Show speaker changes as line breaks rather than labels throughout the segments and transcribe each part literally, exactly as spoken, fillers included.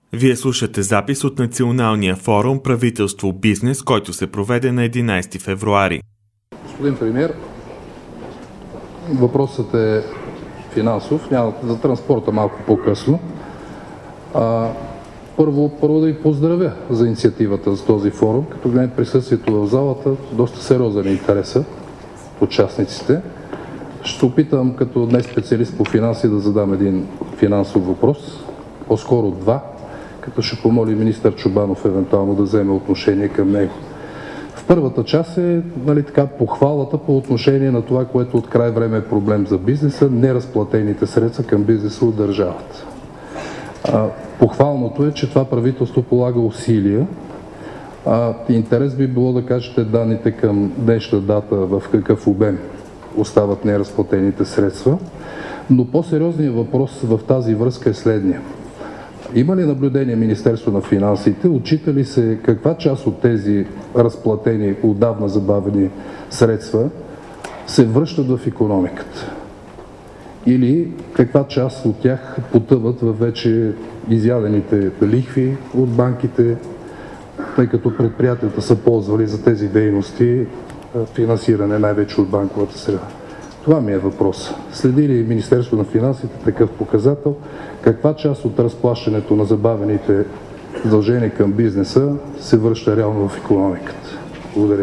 Вие слушате запис от Националния форум Правителство Бизнес, който се проведе на единайсети февруари.
Господин премиер, въпросът е финансов, няма за транспорта малко по-късно. А, първо, първо да ви поздравя за инициативата за този форум, като гледам присъствието в залата, доста сериозен интересът от участниците. Ще опитам като днес специалист по финанси да задам един финансов въпрос, по-скоро два, като ще помоли министър Чобанов евентуално да вземе отношение към него. В първата част е нали, така, похвалата по отношение на това, което от край време е проблем за бизнеса, неразплатените средства към бизнеса от държавата. А, похвалното е, че това правителство полага усилия. А, интерес би било да кажете данните към днешна дата в какъв обем остават неразплатените средства. Но по-сериозният въпрос в тази връзка е следния. Има ли наблюдение Министерство на финансите? Отчита ли се каква част от тези разплатени, отдавна забавени средства се връщат в икономиката? Или каква част от тях потъват в вече изядените лихви от банките, тъй като предприятията са ползвали за тези дейности финансиране най-вече от банковата среда? Това ми е въпрос. Следи ли Министерство на финансите такъв показател? Каква част от разплащането на забавените задължения към бизнеса се връща реално в икономиката? Благодаря.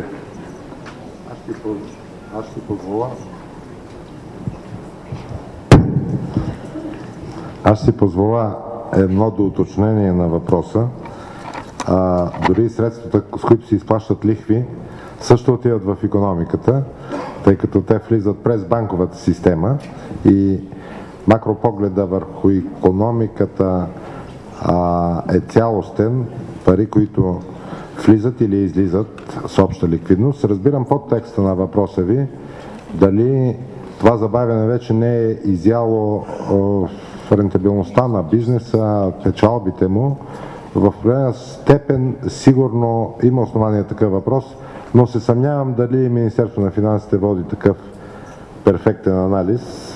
Аз ще позволя. Аз ще позволя едно доуточнение на въпроса. А, дори средствата, с които се изплащат лихви, също отиват в икономиката, тъй като те влизат през банковата система и макропогледа върху икономиката а, е цялостен. Пари, които влизат или излизат с обща ликвидност. Разбирам подтекста на въпроса ви, дали това забавяне вече не е изяло в рентабилността на бизнеса, печалбите му. В определена степен сигурно има основание такъв въпрос, но се съмнявам дали Министерство на финансите води такъв перфектен анализ.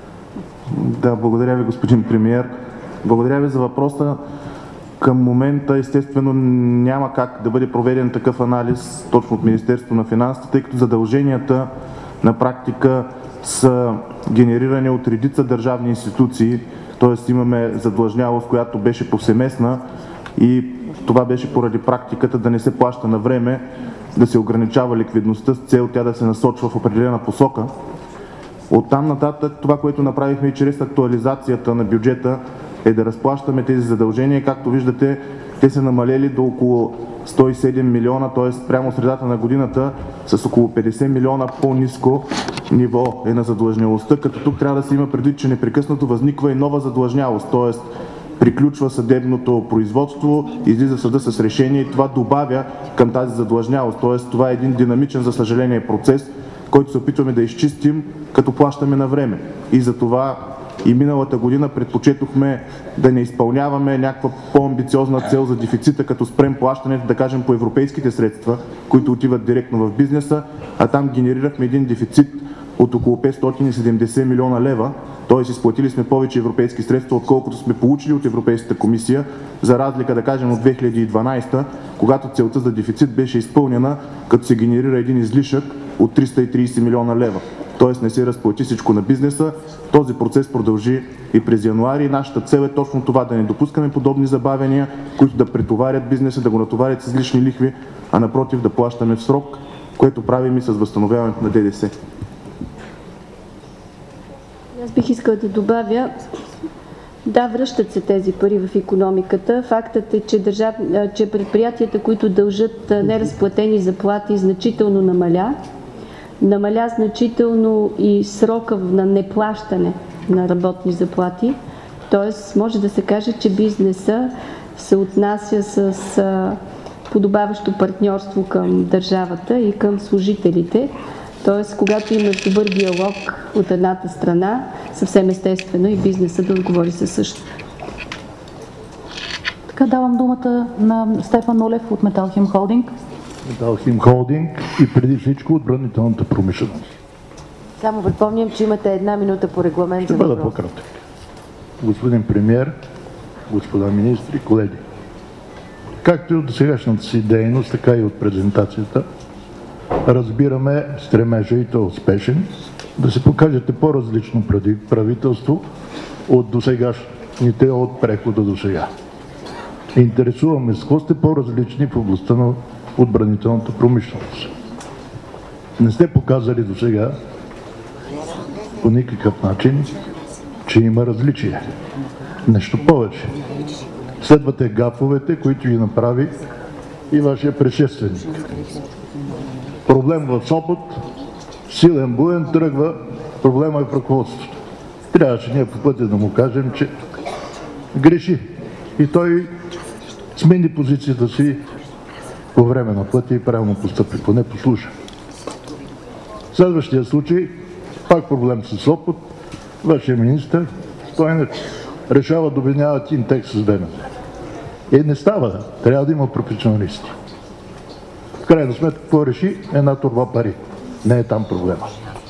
Да, благодаря ви, господин премиер. Благодаря ви за въпроса. Към момента, естествено, няма как да бъде проведен такъв анализ точно от Министерство на финансите, тъй като задълженията на практика са генерирани от редица държавни институции, т.е. имаме задлъжнялост, която беше повсеместна и това беше поради практиката да не се плаща на време, да се ограничава ликвидността с цел тя да се насочва в определена посока. Оттам нататък това, което направихме и чрез актуализацията на бюджета, е да разплащаме тези задължения. Както виждате, те са намалели до около сто и седем милиона, т.е. прямо средата на годината с около петдесет милиона по-ниско ниво е на задлъжнялостта, като тук трябва да се има предвид, че непрекъснато възниква и нова задлъжнялост, т.е. приключва съдебното производство, излиза съда с решение и това добавя към тази задлъжнялост, т.е. това е един динамичен, за съжаление, процес, който се опитваме да изчистим, като плащаме на време. И за това и миналата година предпочетохме да не изпълняваме някаква по-амбициозна цел за дефицита, като спрем плащането, да кажем, по европейските средства, които отиват директно в бизнеса, а там генерирахме един дефицит от около петстотин и седемдесет милиона лева, т.е. изплатили сме повече европейски средства, отколкото сме получили от Европейската комисия, за разлика, да кажем, от две хиляди и дванадесета, когато целта за дефицит беше изпълнена, като се генерира един излишък от триста и тридесет милиона лева. Т.е. не се разплати всичко на бизнеса. Този процес продължи и през януари. Нашата цел е точно това, да не допускаме подобни забавения, които да претоварят бизнеса, да го натоварят с излишни лихви, а напротив да плащаме в срок, което правим и с възстановяването на ДДС.
Аз бих искала да добавя, да, връщат се тези пари в икономиката. Фактът е, че, държав... че предприятията, които дължат неразплатени заплати, значително намаля. Намаля значително и срока на неплащане на работни заплати. Тоест, може да се каже, че бизнеса се отнася с подобаващо партньорство към държавата и към служителите. Т.е. когато има добър диалог от едната страна, съвсем естествено и бизнеса да отговори със същото.
Така давам думата на Стефан Олев от Металхим Холдинг.
Металхим Холдинг и преди всичко отбранителната промишленост.
Само припомням, че имате една минута по регламент
Ще
за
бъда
въпрос.
по-кратък. Господин премиер, господа министри, колеги! Както и от сегашната си дейност, така и от презентацията, разбираме стремежа, и то успешен, да се покажете по-различно правителство от досегашните, от прехода до сега. Интересуваме с какво сте по-различни в областта на отбранителната промишленост. Не сте показали до сега по никакъв начин, че има различие. Нещо повече. Следвате гафовете, които ги направи и вашия предшественик. Проблем в Сопот, силен буен, тръгва, проблема е в ръководството. Трябваше ние по пътя да му кажем, че греши. И той смени позицията си по време на пътя и правилно постъпи, поне послуша. Следващия случай, пак проблем с Сопот, вашия министър Стойнев решава да обединяват Интекс с ВМЗ. Е, не става, трябва да има професионалисти. В крайна сметка, какво реши? Една торба пари. Не е там проблема.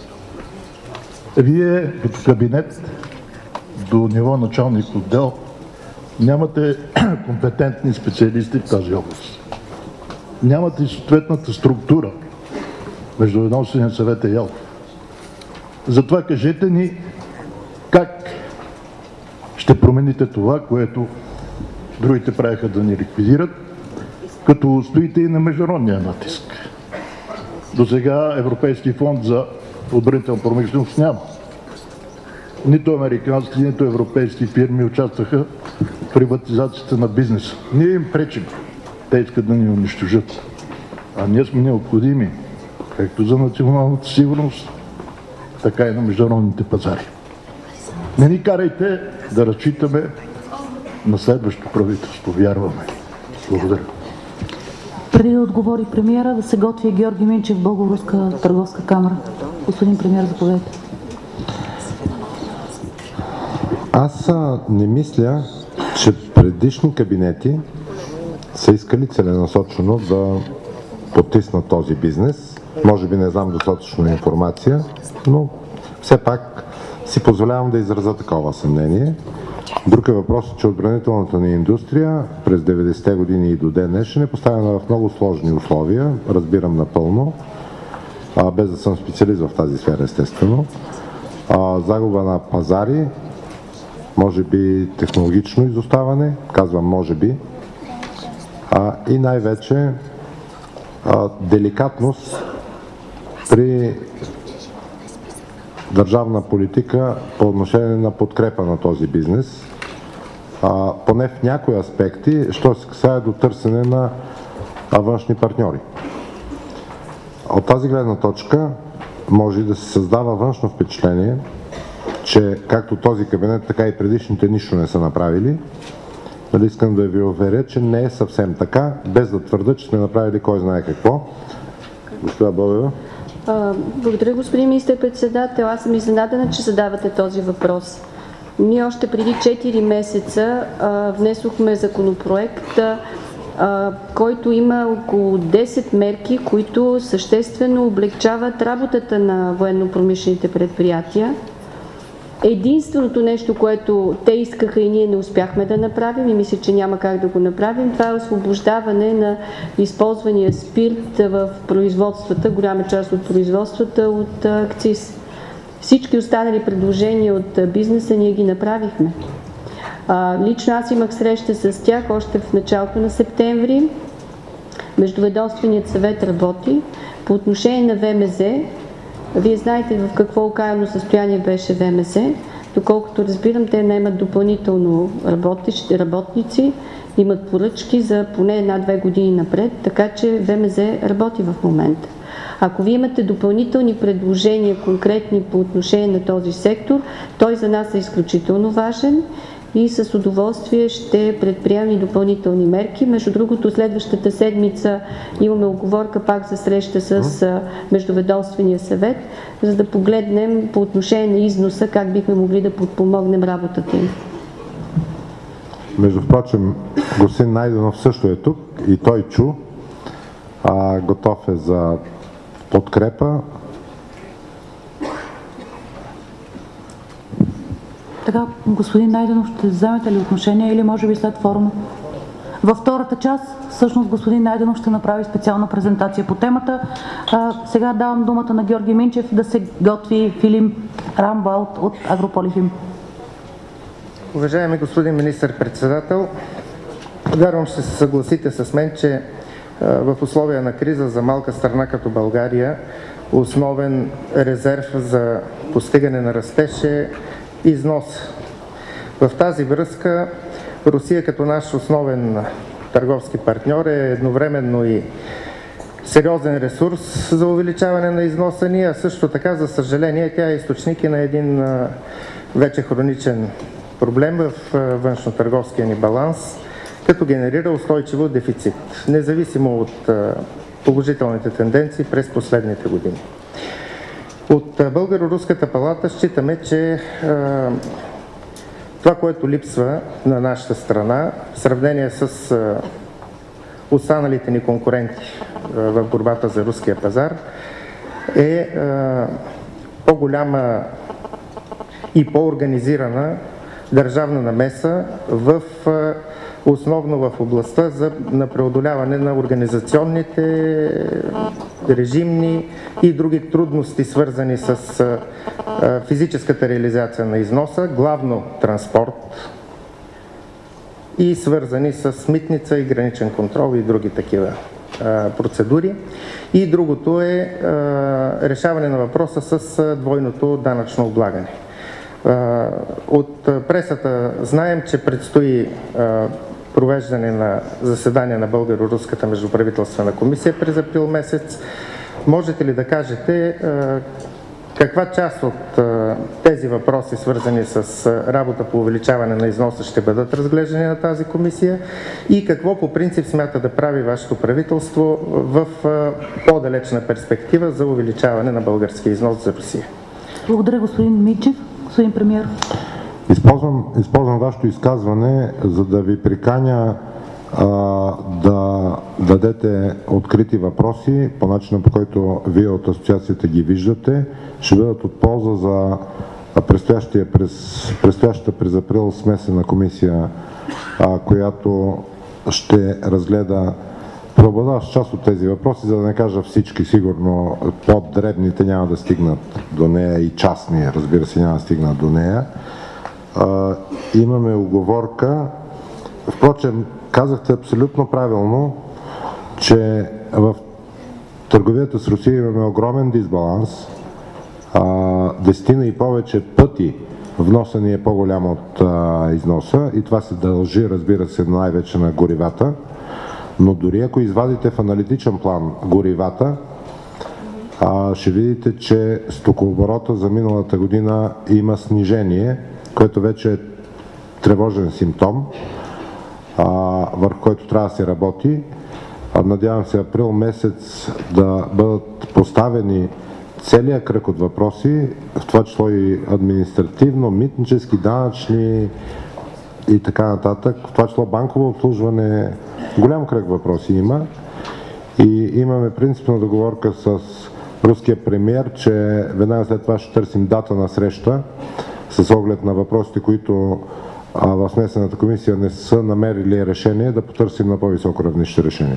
Вие, като кабинет, до ниво началник отдел, нямате компетентни специалисти в тази област. Нямате и съответната структура. Междуведомствения съвет е ял. Затова кажете ни как ще промените това, което другите правиха да ни ликвидират, като устоите и на международния натиск. До сега Европейски фонд за отбранителна промишленост няма. Нито американски, нито европейски фирми участваха в приватизацията на бизнеса. Ние им пречим. Те искат да ни унищожат. А ние сме необходими, както за националната сигурност, така и на международните пазари. Не ни карайте да разчитаме на следващото правителство. Вярваме. Благодаря.
Преди да отговори премиера, да се готви Георги Минчев, Българска търговска камара. Господин премиер, заповядайте.
Аз не мисля, че предишни кабинети са искали целенасочено да потиснат този бизнес. Може би не знам достатъчно информация, но все пак си позволявам да изразя такова съмнение. Друг е въпросът, че отбранителната ни индустрия през деветдесетте години и до ден днешен е поставена в много сложни условия, разбирам напълно, а, без да съм специалист в тази сфера, естествено. А, загуба на пазари, може би технологично изоставане, казвам може би, а, и най-вече а, деликатност при държавна политика по отношение на подкрепа на този бизнес, а, поне в някои аспекти, що се касае до търсене на външни партньори. От тази гледна точка може да се създава външно впечатление, че както този кабинет, така и предишните нищо не са направили. Нали, искам да ви уверя, че не е съвсем така, без да твърда, че сме направили кой знае какво. Госпожа Бобева.
Благодаря, господин министър-председател. Аз съм изненадана, че задавате този въпрос. Ние още преди четири месеца а, внесохме законопроект, а, който има около десет мерки, които съществено облегчават работата на военно-промишлените предприятия. Единственото нещо, което те искаха и ние не успяхме да направим, и мисля, че няма как да го направим, това е освобождаване на използвания спирт в производствата, голяма част от производствата от акциз. Всички останали предложения от бизнеса ние ги направихме. А, лично аз имах среща с тях още в началото на септември. Междуведомственият съвет работи. По отношение на ВМЗ, вие знаете в какво окаяно състояние беше ВМЗ. Доколкото разбирам, те наемат допълнително работници, имат поръчки за поне една-две години напред, така че ВМЗ работи в момента. Ако вие имате допълнителни предложения, конкретни по отношение на този сектор, той за нас е изключително важен и с удоволствие ще предприемем и допълнителни мерки. Между другото, следващата седмица имаме уговорка пак за среща с Междуведомствения съвет, за да погледнем по отношение на износа как бихме могли да подпомогнем работата им.
Между впрочем, господин Найденов също е тук и той чу. А, готов е за подкрепа.
Сега, господин Найденов, ще вземете ли отношение или може би след форума? Във втората част, всъщност, господин Найденов ще направи специална презентация по темата. А, сега давам думата на Георги Минчев да се готви Филип Рамбалт от Агрополихим.
Уважаеми господин министър-председател, вярвам, ще се съгласите с мен, че в условия на криза за малка страна като България основен резерв за постигане на растеж е износ. В тази връзка Русия като наш основен търговски партньор е едновременно и сериозен ресурс за увеличаване на износа ни, а също така, за съжаление, тя е източник и на един вече хроничен проблем в външно-търговския ни баланс, като генерира устойчиво дефицит, независимо от положителните тенденции през последните години. От Българо-руската палата считаме, че това, което липсва на нашата страна в сравнение с останалите ни конкуренти в борбата за руския пазар, е по-голяма и по-организирана държавна намеса в основно в областта за, на преодоляване на организационните, режимни и други трудности, свързани с а, физическата реализация на износа, главно транспорт и свързани с митница и граничен контрол и други такива а, процедури. И другото е а, решаване на въпроса с а, двойното данъчно облагане. А, от пресата знаем, че предстои а, провеждане на заседание на Българо-руската междуправителствена комисия през април месец. Можете ли да кажете каква част от тези въпроси, свързани с работа по увеличаване на износа, ще бъдат разглеждани на тази комисия и какво по принцип смята да прави вашето правителство в по-далечна перспектива за увеличаване на българския износ за Русия?
Благодаря, господин Минчев. Господин премиер.
Използвам, използвам вашето изказване, за да ви приканя а, да дадете открити въпроси по начина, по който вие от асоциацията ги виждате. Ще бъдат от полза за предстоящия през, предстоящата през април смесена комисия, а, която ще разгледа преобладаващ част от тези въпроси, за да не кажа всички. Сигурно по-дребните няма да стигнат до нея и частни, разбира се, няма да стигнат до нея. Uh, имаме уговорка. Впрочем, казахте абсолютно правилно, че в търговията с Русия имаме огромен дисбаланс. Uh, десетина и повече пъти вноса ни е по-голям от uh, износа и това се дължи, разбира се, най-вече на горивата. Но дори ако извадите в аналитичен план горивата, uh, ще видите, че стокооборота за миналата година има снижение, което вече е тревожен симптом, а, върху който трябва да се работи. А, надявам се април месец да бъдат поставени целият кръг от въпроси, в това число и административно, митнически, данъчни и така нататък, в това число банково обслужване. Голям кръг въпроси има и имаме принципна договорка с руския премиер, че веднага след това ще търсим дата на среща с оглед на въпросите, които а, в смесената комисия не са намерили решение, да потърсим на по-високо равнище решение.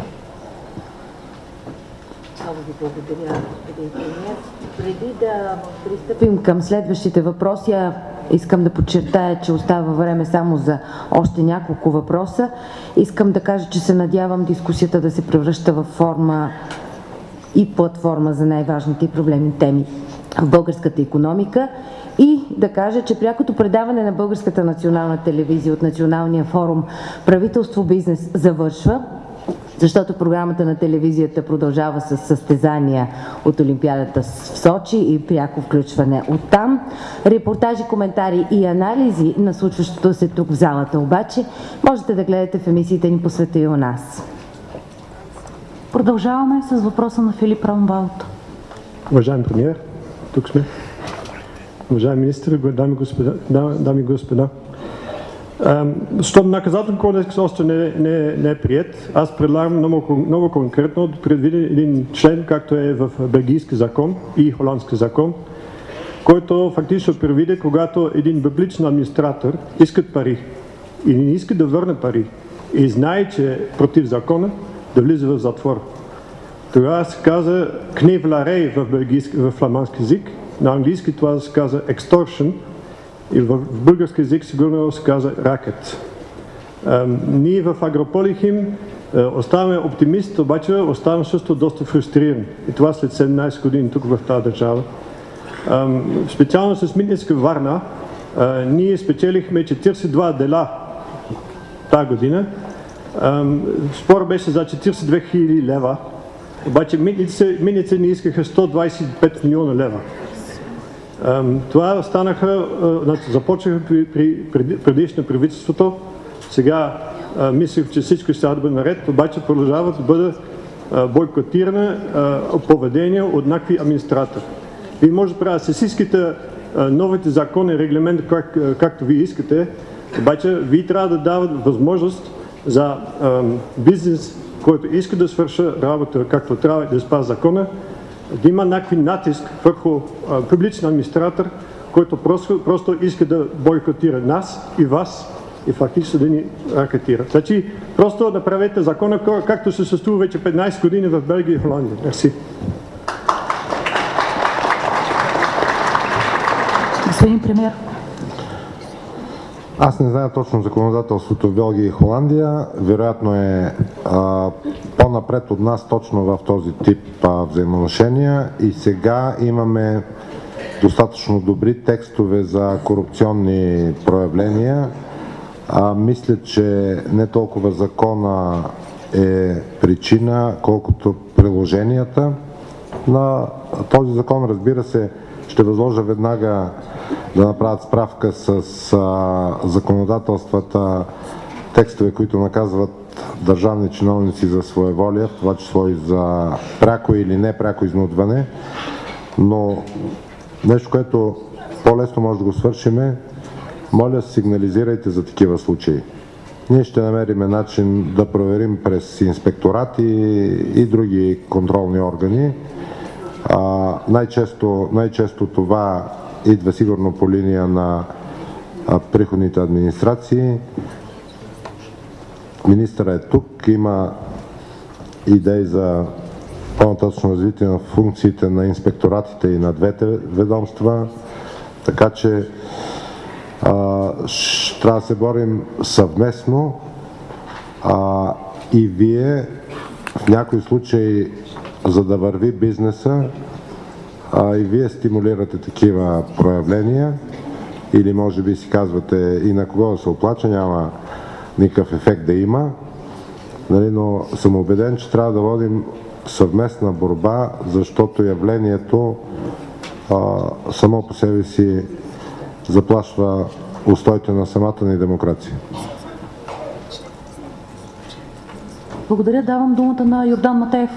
Много ви благодаря, господин премиер. Преди да пристъпим към следващите въпроси, искам да подчертая, че остава време само за още няколко въпроса. Искам да кажа, че се надявам дискусията да се превръща във форма и платформа за най-важните и проблемни теми в българската икономика. И да кажа, че прякото предаване на Българската национална телевизия от Националния форум Правителство бизнес завършва, защото програмата на телевизията продължава с състезания от Олимпиадата в Сочи и пряко включване оттам. Репортажи, коментари и анализи на случващото се тук в залата обаче можете да гледате в емисиите ни по света и у нас.
Продължаваме с въпроса на Филип Рамбалт.
Уважаем премиер, тук сме. Уважаеми министри, дами и господа, дами и господа. Щом наказателен кодекс още не, не, не е прият, аз предлагам много, много конкретно да предвиди един член, както е в белгийски закон и холандски закон, който фактично предвиди, когато един публичен администратор искат пари и не иска да върне пари и знае, че е против закона, да влиза в затвор. Тогава се каза кневларей в, в фламандски език, на английски това се каза extortion и в български език сигурно се каза ракет. Ние в Агрополихим оставаме оптимист, обаче оставаме също доста фрустрирани. И това след седемнайсет години тук в тази държава. Специално с Митницка Варна ние спечелихме четирийсет и два дела тази година. Спор беше за четирийсет и две хиляди лева, обаче митници не искаха сто двайсет и пет милиона лева. Това станаха, започнаха при, при предишно правителството. Сега а, мислех, че всичко ще да бъде наред, обаче продължават да бъде а, бойкотиране а, поведение от някакви администратори. Вие може да правите с искате новите закони, регламенти, как, както вие искате, обаче вие трябва да дават възможност за а, бизнес, който иска да свърши работа както трябва да спазва закона, да има някакви натиск върху а, публичен администратор, който просто, просто иска да бойкотира нас и вас и фактически да ни ракетира. Значи, просто направете закона, както се състои вече петнайсет години в Белгия и Холандия. Мерси.
Господин премиер.
Аз не знам точно законодателството в Белгия и Холандия. Вероятно е а, по-напред от нас точно в този тип а, взаимоотношения и сега имаме достатъчно добри текстове за корупционни проявления. А, мисля, че не толкова закона е причина, колкото приложенията на този закон. Разбира се, ще възложа веднага да направят справка с а, законодателствата, текстове, които наказват държавни чиновници за своеволие, в това число и за пряко или непряко изнудване. Но нещо, което по-лесно може да го свършиме, моля, сигнализирайте за такива случаи. Ние ще намерим начин да проверим през инспекторати и други контролни органи. А, най-често, най-често това идва сигурно по линия на а, приходните администрации. Министърът е тук, има идеи за по-нататъчно развитие на функциите на инспекторатите и на двете ведомства, така че а, ще трябва да се борим съвместно а, и вие в някои случаи, за да върви бизнеса, а, и вие стимулирате такива проявления или може би си казвате и на кого да се оплача, няма никакъв ефект да има, нали, но съм убеден, че трябва да водим съвместна борба, защото явлението а, само по себе си заплашва устоите на самата ни демокрация.
Благодаря. Давам думата на Йордан Матеев.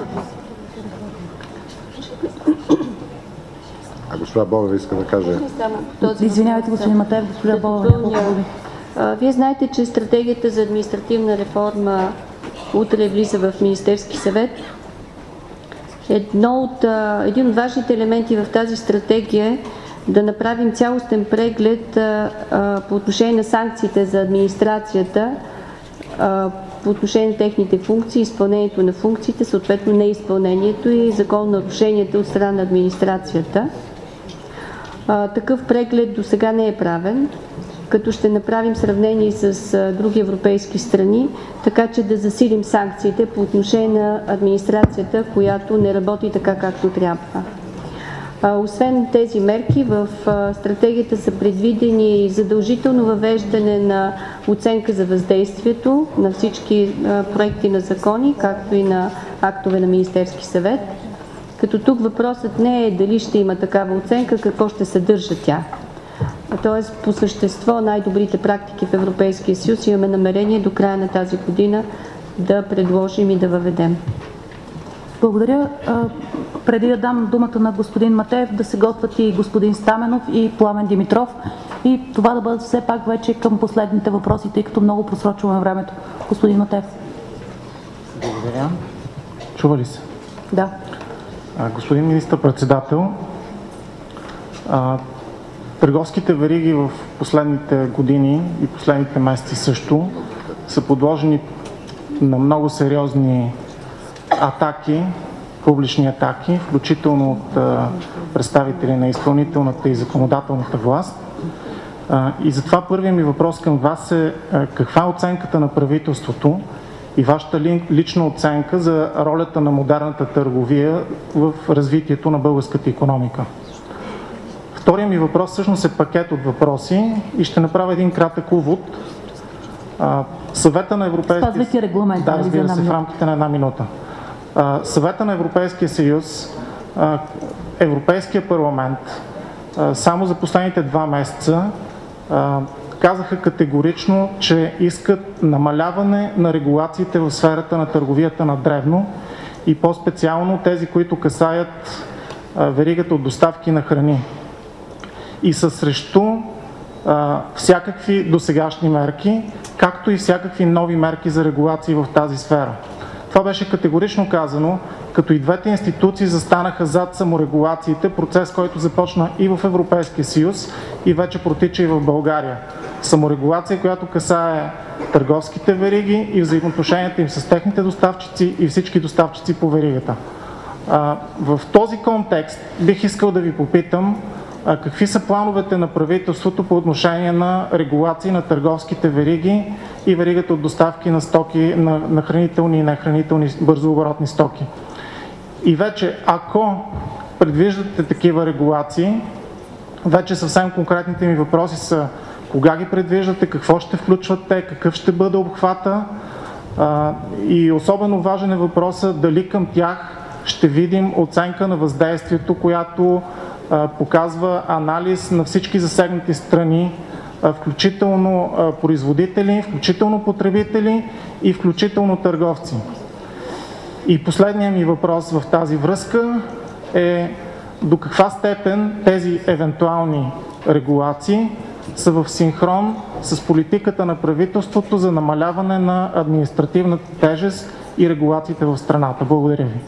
А госпожа Бобева иска да каже.
Извинявайте, господин Матеев, госпожа Бобева.
Вие знаете, че стратегията за административна реформа утре влиза в Министерски съвет. Едно от, един от важните елементи в тази стратегия е да направим цялостен преглед а, а, по отношение на санкциите за администрацията, а, по отношение на техните функции, изпълнението на функциите, съответно неизпълнението и закононарушенията от страна на администрацията. А, такъв преглед до сега не е правен, като ще направим сравнение с а, други европейски страни, така че да засилим санкциите по отношение на администрацията, която не работи така както трябва. А, освен тези мерки, в а, стратегията са предвидени задължително въвеждане на оценка за въздействието на всички а, проекти на закони, както и на актове на Министерски съвет. Като тук въпросът не е дали ще има такава оценка, какво ще съдържа тя. Тоест, по същество, най-добрите практики в Европейския съюз имаме намерение до края на тази година да предложим и да въведем.
Благодаря. Преди да дам думата на господин Матеев, да се готвят и господин Стаменов и Пламен Димитров и това да бъдат все пак вече към последните въпроси, тъй като много просрочваме времето. Господин Матеев.
Благодаря. Чува ли се?
Да.
А, господин министър-председател, а,
Търговските вериги в последните години и последните месеци също са подложени на много сериозни атаки, публични атаки, включително от а, представители на изпълнителната и законодателната власт. А, и затова първият ми въпрос към вас е а, каква е оценката на правителството и вашата ли, лична оценка за ролята на модерната търговия в развитието на българската икономика? Вторият ми въпрос всъщност е пакет от въпроси и ще направя един кратък увод. А, Съвета на Европейския...
Спазвайте регламента.
Да, разбира се, в рамките на една минута. А, Съвета на Европейския съюз, а, Европейския парламент а, само за последните два месеца а, казаха категорично, че искат намаляване на регулациите в сферата на търговията на дребно и по-специално тези, които касаят а, веригата от доставки на храни. И са срещу а, всякакви досегашни мерки, както и всякакви нови мерки за регулации в тази сфера. Това беше категорично казано, като и двете институции застанаха зад саморегулациите, процес, който започна и в Европейския съюз и вече протича и в България. Саморегулация, която касае търговските вериги и взаимоотношенията им с техните доставчици и всички доставчици по веригата. А, в този контекст бих искал да ви попитам а, какви са плановете на правителството по отношение на регулации на търговските вериги и веригата от доставки на стоки, на, на хранителни и нехранителни бързооборотни стоки. И вече, ако предвиждате такива регулации, вече съвсем конкретните ми въпроси са кога ги предвиждате, какво ще включват те, какъв ще бъде обхвата а, и особено важен е въпросът дали към тях ще видим оценка на въздействието, която а, показва анализ на всички засегнати страни, а, включително а, производители, включително потребители и включително търговци. И последният ми въпрос в тази връзка е до каква степен тези евентуални регулации са в синхрон с политиката на правителството за намаляване на административната тежест и регулациите в страната. Благодаря ви.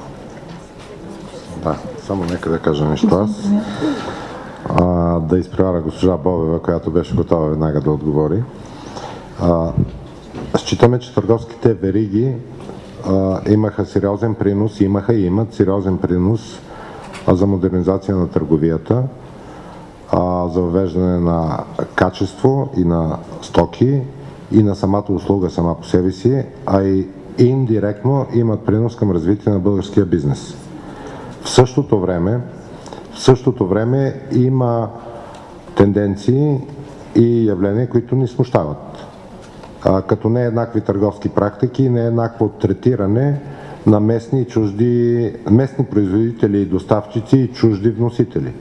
Да, само нека да кажа нещо аз. А, да изпреваря госпожа Бобева, която беше готова веднага да отговори. А, считаме, че търговските вериги а, имаха сериозен принос, имаха и имат сериозен принос а, за модернизация на търговията, а, за въвеждане на качество и на стоки и на самата услуга сама по себе си, а и индиректно имат принос към развитие на българския бизнес. В същото време, в същото време има тенденции и явления, които ни смущават. А, като нееднакви търговски практики и нееднакво третиране на местни и чужди, местни производители и доставчици и чужди вносители.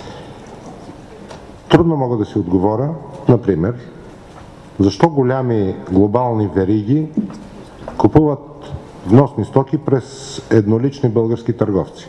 Трудно мога да си отговоря, например, защо голями глобални вериги купуват вносни стоки през еднолични български търговци.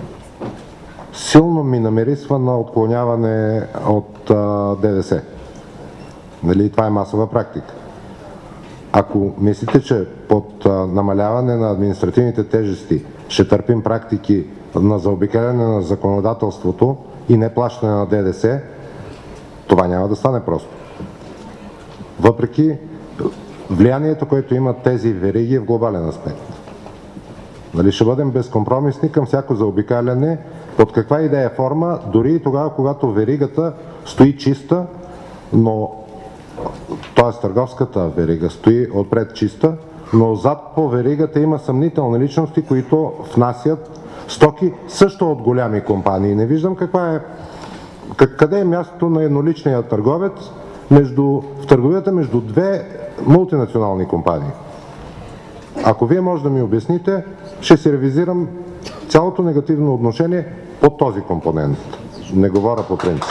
Силно ми намирисва на отклоняване от а, ДДС. Нали, това е масова практика. Ако мислите, че под а, намаляване на административните тежести ще търпим практики на заобикаляне на законодателството и неплащане на ДДС, това няма да стане просто. Въпреки влиянието, което имат тези вериги в глобален аспект. Нали, ще бъдем безкомпромисни към всяко заобикаляне, под каква идея форма, дори и тогава, когато веригата стои чиста, но т.е. търговската верига стои отпред чиста, но зад по веригата има съмнителни личности, които внасят стоки също от голями компании. Не виждам каква е, къде е мястото на едноличния търговец между, в търговията между две мултинационални компании. Ако вие може да ми обясните, ще си ревизирам цялото негативно отношение по този компонент. Не говоря по принцип.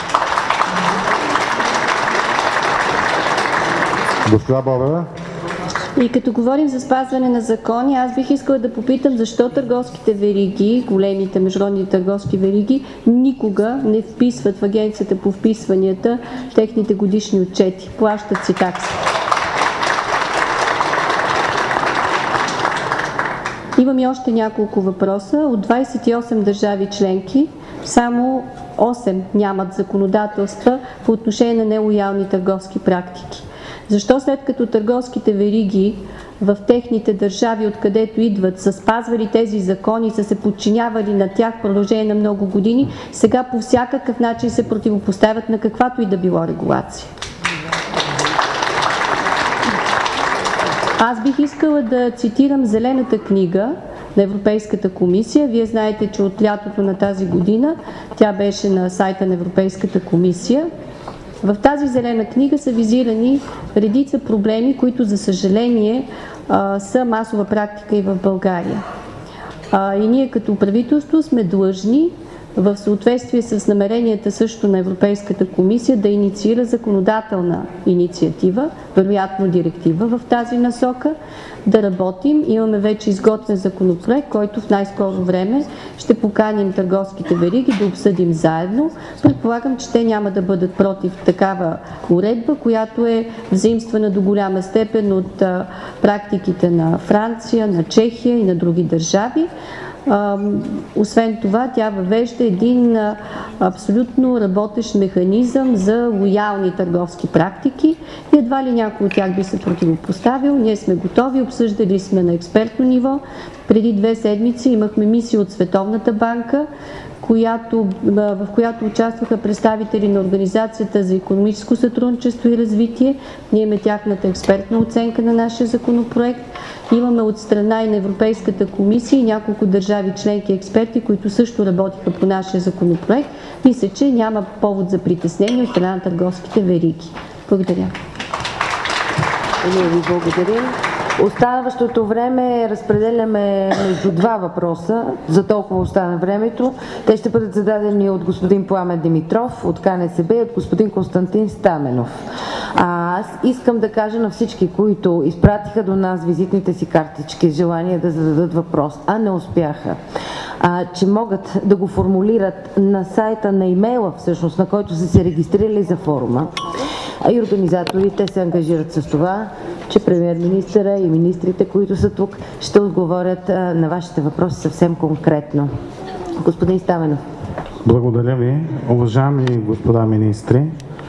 Госпожа Бобева.
И като говорим за спазване на закони, аз бих искала да попитам защо търговските вериги, големите международни търговски вериги, никога не вписват в Агенцията по вписванията техните годишни отчети. Плащат си такси. Имам и още няколко въпроса. От двадесет и осем държави членки, само осем нямат законодателства по отношение на нелоялни търговски практики. Защо след като търговските вериги в техните държави, откъдето идват, са спазвали тези закони, са се подчинявали на тях в продължение на много години, сега по всякакъв начин се противопоставят на каквато и да било регулация? Аз бих искала да цитирам Зелената книга на Европейската комисия. Вие знаете, че от лятото на тази година тя беше на сайта на Европейската комисия. В тази Зелена книга са визирани редица проблеми, които за съжаление са масова практика и в България. И ние като правителство сме длъжни, в съответствие с намеренията също на Европейската комисия, да инициира законодателна инициатива, вероятно директива в тази насока, да работим. Имаме вече изготвен законопроект, който в най-скоро време ще поканим търговските вериги да обсъдим заедно. Предполагам, че те няма да бъдат против такава уредба, която е взаимствана до голяма степен от а, практиките на Франция, на Чехия и на други държави. Освен това, тя въвежда един абсолютно работещ механизъм за лоялни търговски практики и едва ли някой от тях би се противопоставил. Ние сме готови, обсъждали сме на експертно ниво. Преди две седмици имахме мисия от Световната банка, която, в която участваха представители на Организацията за икономическо сътрудничество и развитие. Ние имаме тяхната експертна оценка на нашия законопроект. Имаме от страна и на Европейската комисия и няколко държави членки експерти, които също работиха по нашия законопроект. Мисля, че няма повод за притеснение от страна на търговските вериги. Благодаря.
Ние ви благодарим. Оставащото време разпределяме между два въпроса, за толкова остана времето. Те ще бъдат зададени от господин Пламен Димитров, от КНСБ и от господин Константин Стаменов. А аз искам да кажа на всички, които изпратиха до нас визитните си картички, желание да зададат въпрос, а не успяха, а, че могат да го формулират на сайта на имейла, всъщност, на който са се регистрирали за форума. А и организаторите се ангажират с това, че премиер-министъра и министрите, които са тук, ще отговорят а, на вашите въпроси съвсем конкретно. Господин Стаменов.
Благодаря ви. Уважаеми господа министри,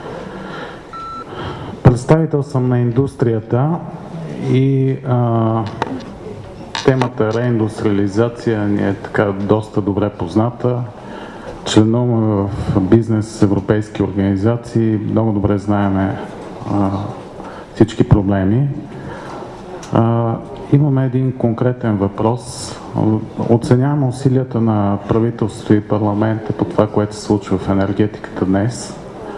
представител съм на индустрията и а, темата реиндустриализация ни е така доста добре позната. Членуваме в бизнес европейски организации, много добре знаеме а, всички проблеми. А, имаме един конкретен въпрос. Оценяваме усилията на правителството и парламента по това, което се случва в енергетиката днес.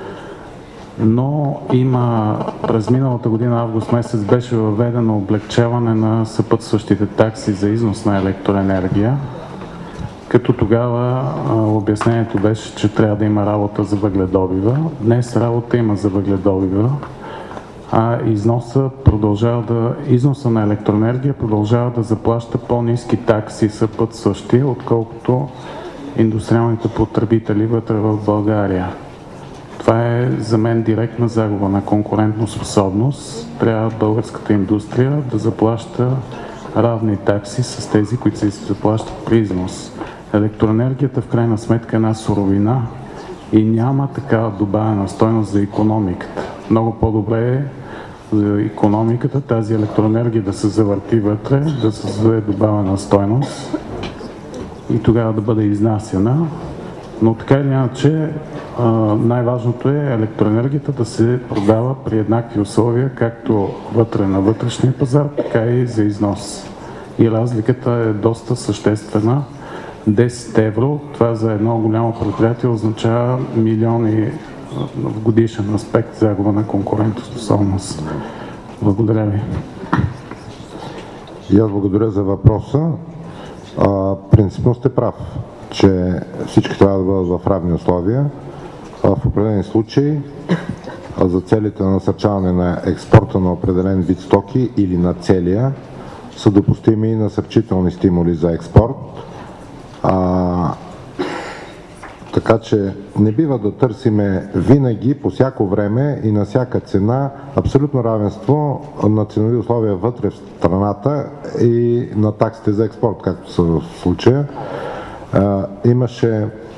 Но има, през миналата година, август месец, беше въведено облегчаване на съпътстващите такси за износ на електроенергия, като тогава а, обяснението беше, че трябва да има работа за въгледобива. Днес работа има за въгледобива, а износа, продължава да, износа на електроенергия продължава да заплаща по-ниски такси съпътстващи, отколкото индустриалните потребители вътре в България. Това е за мен директна загуба на конкурентоспособност. Трябва българската индустрия да заплаща равни такси с тези, които се заплащат при износ. Електроенергията в крайна сметка е една суровина и няма такава добавена стойност за икономиката. Много по-добре е за икономиката тази електроенергия да се завърти вътре, да се създаде добавена стойност и тогава да бъде изнасяна. Но така или иначе, най-важното е електроенергията да се продава при еднакви условия, както вътре на вътрешния пазар, така и за износ. И разликата е доста съществена. десет евро, това за едно голямо предприятие означава милиони в годишен аспект загуба на конкурентоспособност. Благодаря ви.
И аз благодаря за въпроса. А, принципно сте прав, че всички трябва да бъдат в равни условия. А в определени случаи, а за целите на насърчаване на експорта на определен вид стоки или на целия, са допустими и насърчителни стимули за експорт. А, така че не бива да търсиме винаги, по всяко време и на всяка цена абсолютно равенство на ценови условия вътре в страната и на таксите за експорт, както са в случая. А, имаше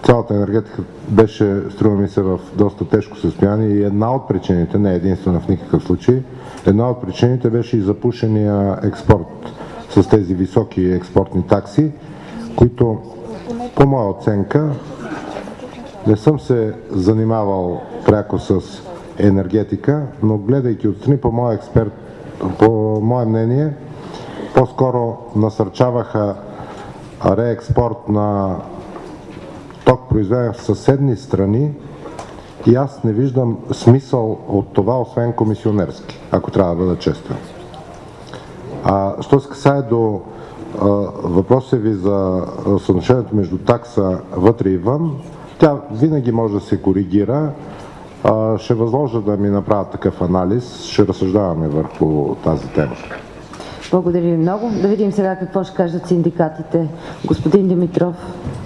цялата енергетика беше, струва ми се, в доста тежко състояние и една от причините, не единствена в никакъв случай, една от причините беше и запушения експорт с тези високи експортни такси, които по моя оценка, не съм се занимавал пряко с енергетика, но гледайки отстрани, по моя експерт, по мое мнение, по-скоро насърчаваха реекспорт на ток, произведен в съседни страни, и аз не виждам смисъл от това, освен комисионерски, ако трябва да бъда честен. А, що се касае до а, въпроса ви за съотношението между такса вътре и вън, тя винаги може да се коригира. А, ще възложа да ми направят такъв анализ, ще разсъждаваме върху тази тема.
Благодаря ви много. Да видим сега какво ще кажат синдикатите. Господин Димитров.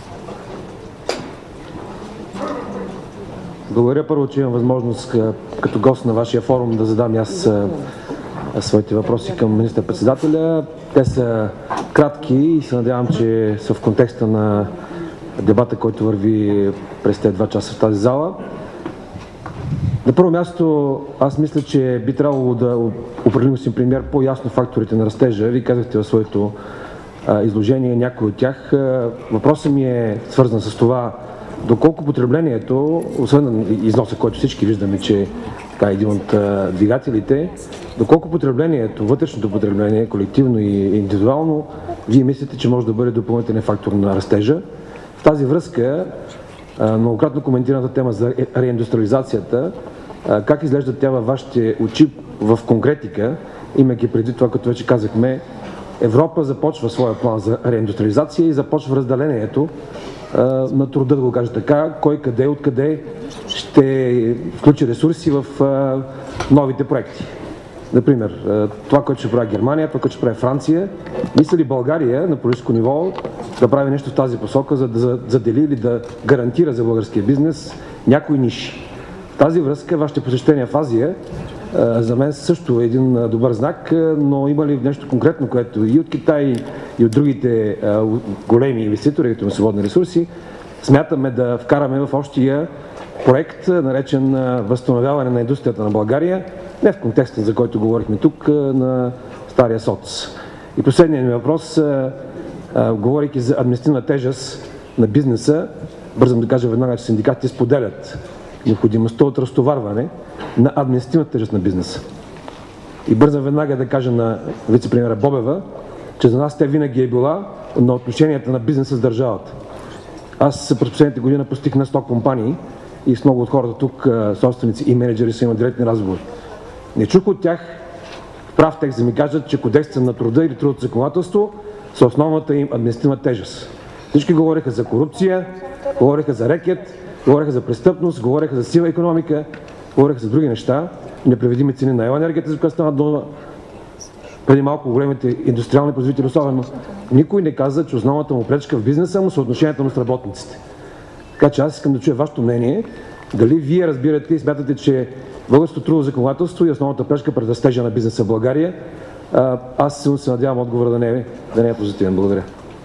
Благодаря първо, че имам възможност като гост на вашия форум да задам аз своите въпроси към министър-председателя. Те са кратки и се надявам, че са в контекста на дебата, който върви през тези два часа в тази зала. На първо място, аз мисля, че би трябвало да определим, господин премиер, по-ясно факторите на растежа. Вие казахте в своето а, изложение някои от тях. Въпросът ми е свързан с това, доколко потреблението, освен износа, който всички виждаме, че е един от а, двигателите, доколко потреблението, вътрешното потребление, колективно и индивидуално, вие мислите, че може да бъде допълнителен фактор на растежа. В тази връзка, а, многократно коментираната тема за реиндустриализацията, а, как изглежда тя във вашите очи в конкретика, имайки преди това, като вече казахме, Европа започва своя план за реиндустриализация и започва разделението на труда, да го кажа така, кой къде, откъде ще включи ресурси в а, новите проекти. Например, това, което ще прави Германия, това, което ще прави Франция. Мисля ли България на политическо ниво да прави нещо в тази посока, за да задели или да гарантира за българския бизнес някои ниши? В тази връзка, вашите посещения в Азия за мен също е един добър знак, но има ли нещо конкретно, което и от Китай, и от другите големи инвеститори, като на свободни ресурси, смятаме да вкараме в общия проект, наречен възстановяване на индустрията на България, не в контекста, за който говорихме тук, на стария СОЦ. И последният ми въпрос, говорейки за административна тежест на бизнеса, бързам да кажа веднага, че синдикатите споделят необходимостта от разтоварване на административната тежест на бизнеса. И бързам веднага да кажа на вице-премиера Бобева, че за нас тя винаги е била на отношенията на бизнеса с държавата. Аз през последните години постиг на сто компании и с много от хората тук, собственици и менеджери, са имат директни разговори. Не чух от тях в прав текст да ми кажат, че кодексите на труда или трудовото законодателство са основната им административна тежест. Всички говориха за корупция, говориха за рекет, говориха за престъпност, говориха за сива икономика, говориха за други неща, непревидими цени на електроенергията, за която стана дума преди малко големите индустриални производители особено. Никой не каза, че основната му пречка в бизнеса му са отношенията му с работниците. Така че аз искам да чуя вашето мнение, дали вие разбирате и смятате, че българското трудово законодателство и основната пречка пред растежа на бизнеса в България. Аз силно се надявам отговора да не е, да не е позитивен. Благодаря.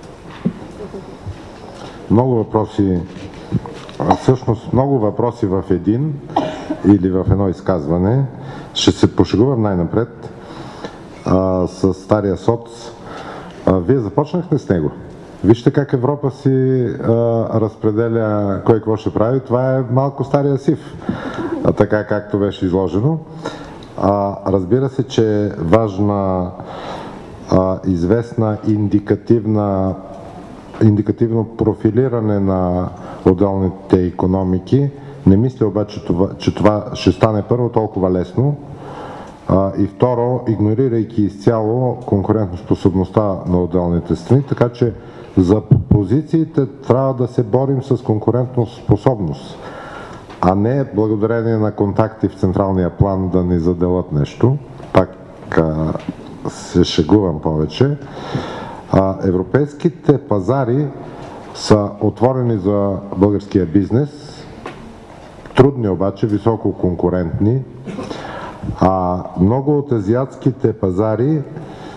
Много въпроси, всъщност много въпроси в един или в едно изказване. Ще се пошегувам най-напред а, с стария СОЦ. А, вие започнахте с него. Вижте как Европа си а, разпределя кой какво ще прави. Това е малко стария СИФ, а, така както беше изложено. А, разбира се, че е важна а, известна индикативна индикативно профилиране на отделните икономики. Не мисля обаче, това, че това ще стане първо толкова лесно а, и второ, игнорирайки изцяло конкурентоспособността на отделните страни, така че за позициите трябва да се борим с конкурентоспособност, а не благодарение на контакти в централния план да ни заделят нещо. Пак а, се шегувам повече. А, европейските пазари са отворени за българския бизнес, трудни обаче, високо конкурентни, а много от азиатските пазари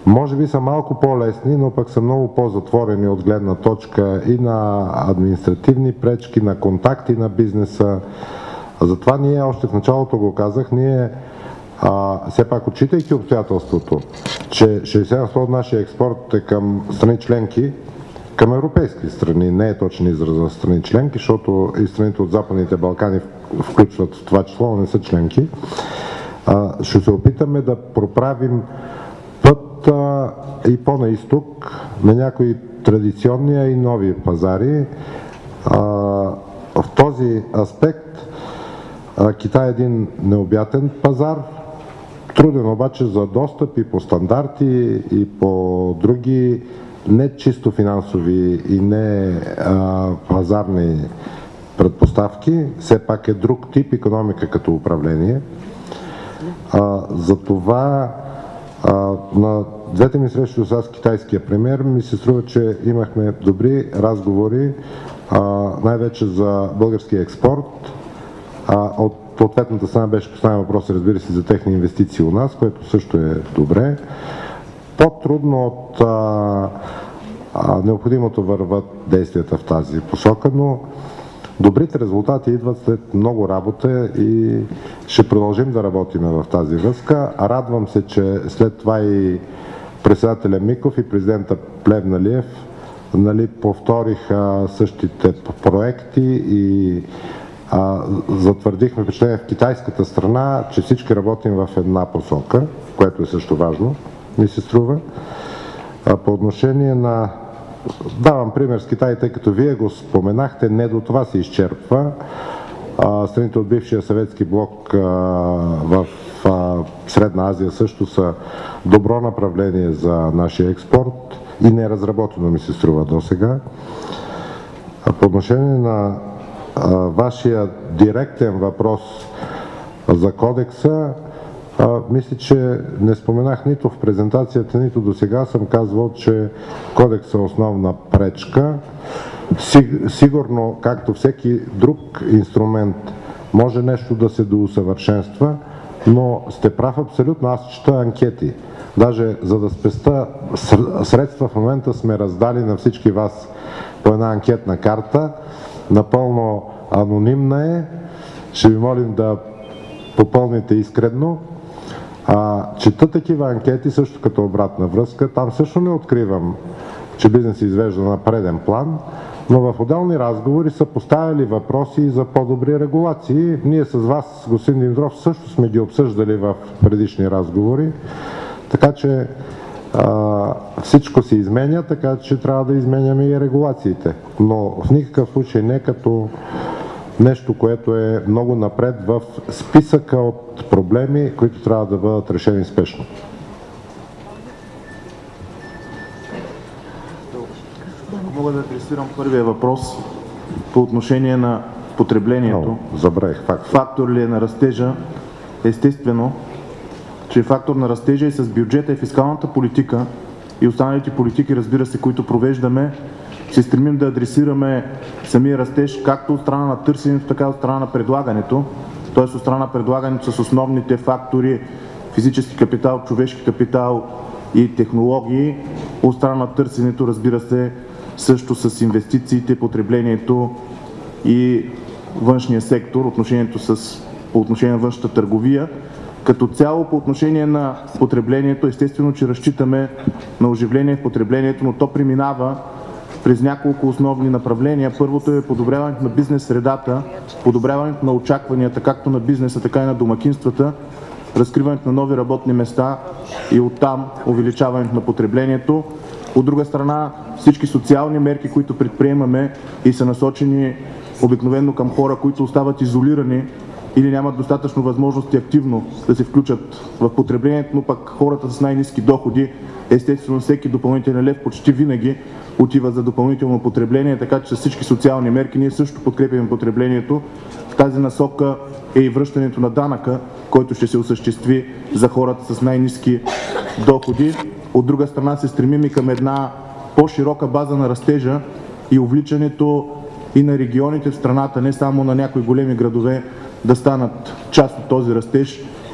може би са малко по-лесни, но пък са много по-затворени от гледна точка и на административни пречки, на контакти на бизнеса. Затова ние, още в началото го казах, ние а, все пак отчитайки обстоятелството, че шейсет на сто от нашия експорт е към страни членки, към европейски страни, не е точен израз за страни членки, защото и страните от Западните Балкани включват в това число, но не са членки. А, ще се опитаме да проправим път а, и по-на изток на някои традиционни и нови пазари. А, в този аспект а, Китай е един необятен пазар, труден обаче за достъп и по стандарти, и по други не чисто финансови и не а, пазарни предпоставки. Все пак е друг тип икономика като управление. А, за а, на двете ми срещи с китайския премиер ми се струва, че имахме добри разговори, а, най-вече за българския експорт. А, от ответната страна беше поставен въпрос, разбира се, за техни инвестиции у нас, което също е добре. По-трудно от а, а, необходимото върват действията в тази посока, но добрите резултати идват след много работа и ще продължим да работим в тази връзка. Радвам се, че след това и председателя Миков и президента Плевнелиев нали, повториха същите проекти и а, затвърдихме впечатление в китайската страна, че всички работим в една посока, което е също важно, ми се струва. А, по отношение на давам пример с Китай, тъй като вие го споменахте, не до това се изчерпва. А, страните от бившия съветски блок а, в а, Средна Азия също са добро направление за нашия експорт и не е разработено, ми се струва до сега. А по отношение на а, вашия директен въпрос за кодекса, А, мисля, че не споменах нито в презентацията, нито до сега съм казвал, че кодексът е основна пречка. Сигурно, както всеки друг инструмент, може нещо да се доусъвършенства, но сте прав абсолютно, аз чета анкети. Даже за да спеста средства в момента сме раздали на всички вас по една анкетна карта, напълно анонимна е, ще ви молим да попълните искрено. А, чета такива анкети също като обратна връзка. Там също не откривам, че бизнес извежда на преден план, но в отделни разговори са поставили въпроси за по-добри регулации. Ние с вас, господин Димитров, също сме ги обсъждали в предишни разговори, така че а, всичко се изменя, така че трябва да изменяме и регулациите. Но в никакъв случай не като нещо, което е много напред в списъка от проблеми, които трябва да бъдат решени спешно.
Мога да адресирам първия въпрос по отношение на потреблението.
No, забравих фактор.
Фактор ли е на растежа? Естествено, че фактор на растежа и с бюджета и фискалната политика и останалите политики, разбира се, които провеждаме, се стремим да адресираме самия растеж както от страна на търсенето, така и от страна на предлагането, т.е. от страна на предлагането с основните фактори физически капитал, човешки капитал и технологии, от страна на търсенето, разбира се, също с инвестициите, потреблението и външния сектор, отношението с, по отношение на външната търговия. Като цяло по отношение на потреблението, естествено, че разчитаме на оживление в потреблението, но то преминава през няколко основни направления. Първото е подобряването на бизнес средата, подобряването на очакванията както на бизнеса, така и на домакинствата, разкриването на нови работни места и оттам увеличаването на потреблението. От друга страна, всички социални мерки, които предприемаме и са насочени обикновено към хора, които остават изолирани или нямат достатъчно възможности активно да се включат в потреблението, но пък хората с най-ниски доходи, естествено всеки допълнителен лев почти винаги отива за допълнително потребление, така че с всички социални мерки ние също подкрепяме потреблението. В тази насока е и връщането на данъка, който ще се осъществи за хората с най-ниски доходи. От друга страна се стремим и към една по-широка база на растежа и увличането и на регионите в страната, не само на някои големи градове, да станат част от този растеж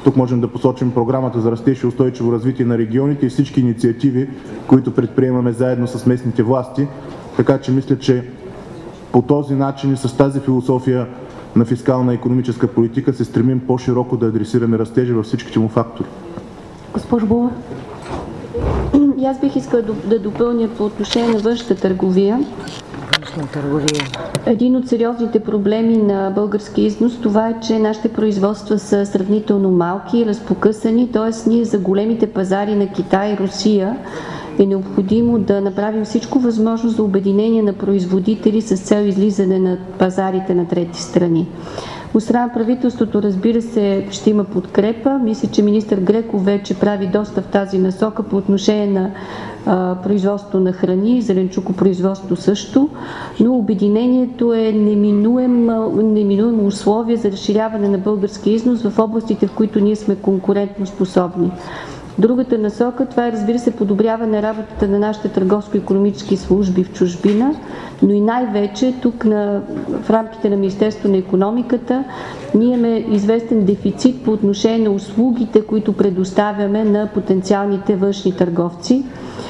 Тук можем да посочим програмата за растеж и устойчиво развитие на регионите и всички инициативи, които предприемаме заедно с местните власти. Така че мисля, че по този начин и с тази философия на фискална и икономическа политика се стремим по-широко да адресираме растежа във всичките му фактори.
Госпожо Булова.
И аз бих искала да допълня по отношение на външната търговия. Един от сериозните проблеми на българския износ, това е, че нашите производства са сравнително малки, разпокъсани, т.е. ние за големите пазари на Китай и Русия е необходимо да направим всичко възможно за обединение на производители с цел излизане на пазарите на трети страни. От страна правителството, разбира се, ще има подкрепа. Мисля, че министър Греков вече прави доста в тази насока по отношение на а, производство на храни, зеленчукопроизводство също, но обединението е неминуемо, неминуемо условие за разширяване на българския износ в областите, в които ние сме конкурентно способни. Другата насока, това е, разбира се, подобряване на работата на нашите търговско-икономически служби в чужбина, но и най-вече тук на, в рамките на Министерството на икономиката ние имаме известен дефицит по отношение на услугите, които предоставяме на потенциалните външни търговци.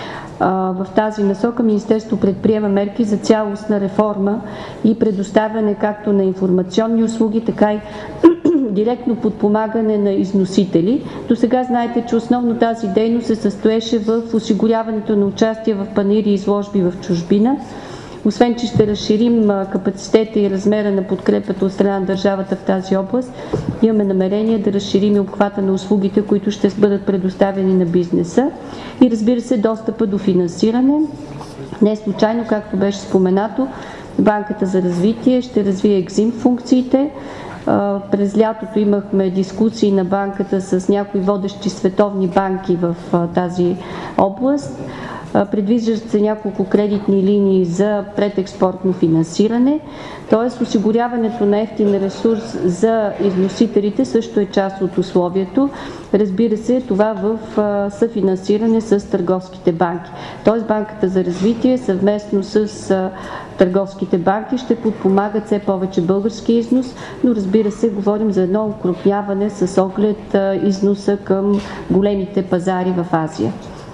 В тази насока Министерството предприема мерки за цялостна реформа и предоставяне както на информационни услуги, така и директно подпомагане на износители. До сега знаете, че основно тази дейност се състоеше в осигуряването на участие в панаири и изложби в чужбина. Освен, че ще разширим капацитета и размера на подкрепата от страна на държавата в тази област, имаме намерение да разширим обхвата на услугите, които ще бъдат предоставени на бизнеса и, разбира се, достъпа до финансиране. Не случайно, както беше споменато, Банката за развитие ще развие екзим функциите. През лятото имахме дискусии на банката с някои водещи световни банки в тази област. Предвиждат се няколко кредитни линии за предекспортно финансиране, т.е. осигуряването на евтин ресурс за износителите също е част от условието. Разбира се, това в съфинансиране с търговските банки. Т.е. Банката за развитие съвместно с търговските банки ще подпомагат все повече български износ, но разбира се, говорим за едно укрупняване с оглед износа към големите пазари в Азия.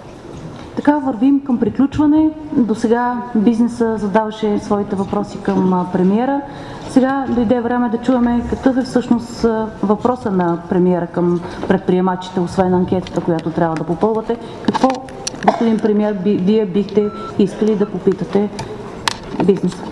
Така вървим към приключване. До сега бизнеса задаваше своите въпроси към премиера. Сега дойде време да чуваме какъв е всъщност въпроса на премиера към предприемачите, освен анкетата, която трябва да попълвате. Какво, господин премиер, би, вие бихте искали да попитате бизнеса?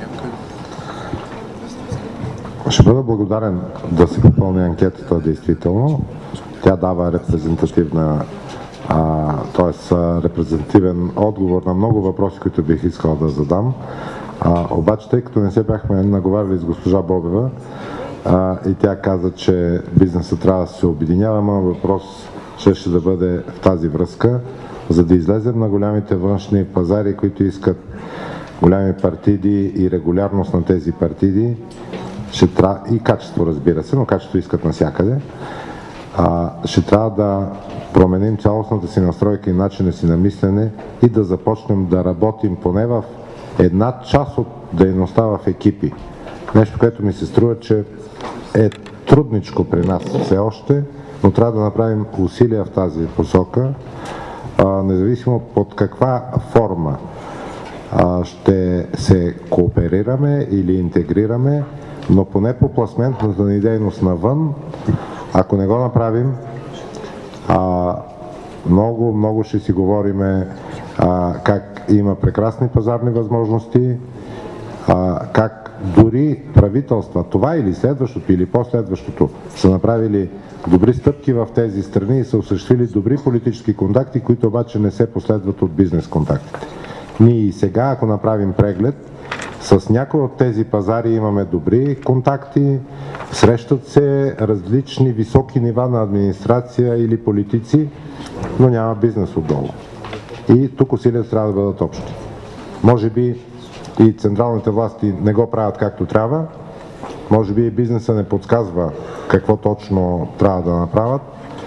Ще бъда благодарен да се попълни анкетата действително. Тя дава репрезентативна т.е. репрезентативен отговор на много въпроси, които бих искал да задам. А, обаче, тъй като не се бяхме наговаряли с госпожа Бобева а, и тя каза, че бизнесът трябва да се обединява, моят въпрос ще, ще да бъде в тази връзка, за да излезем на голямите външни пазари, които искат голями партиди и регулярност на тези партиди, ще трябва и качество, разбира се, но качество искат навсякъде. А, ще трябва да променим цялостната си настройка и начина си на мислене и да започнем да работим поне в една част от дейността в екипи. Нещо, което ми се струва, че е трудничко при нас все още, но трябва да направим усилия в тази посока, а, независимо под каква форма а, ще се кооперираме или интегрираме, но поне по пласментната ни дейност навън, ако не го направим, а, много, много ще си говориме а, как има прекрасни пазарни възможности, а, как дори правителства, това или следващото, или последващото, са направили добри стъпки в тези страни и са осъществили добри политически контакти, които обаче не се последват от бизнес контактите. Ние и сега, ако направим преглед, с някои от тези пазари имаме добри контакти, срещат се различни високи нива на администрация или политици, но няма бизнес отдолу. И тук усилията трябва да бъдат общи. Може би и централните власти не го правят както трябва, може би и бизнеса не подсказва какво точно трябва да направят.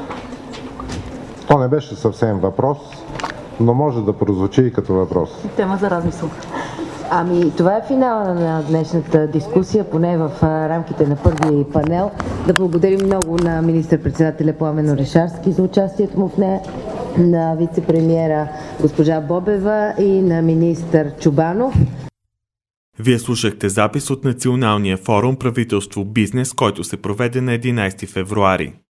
То не беше съвсем въпрос, но може да прозвучи и като въпрос.
Тема за размисъл.
Ами, това е финала на днешната дискусия, поне в рамките на първи панел. Да благодарим много на министър-председателя Пламен Орешарски за участието му в нея, на вице-премиера госпожа Бобева и на министър Чобанов.
Вие слушахте запис от Националния форум Правителство Бизнес, който се проведе на единайсети февруари.